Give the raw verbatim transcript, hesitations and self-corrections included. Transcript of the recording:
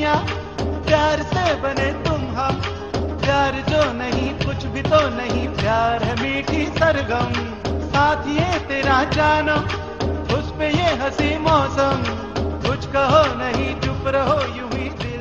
दुनिया, प्यार से बने तुम हम। प्यार जो नहीं कुछ भी तो नहीं, प्यार है मीठी सरगम। साथ ये तेरा जानम, उस पे ये हंसी मौसम। कुछ कहो नहीं चुप रहो यूं ही।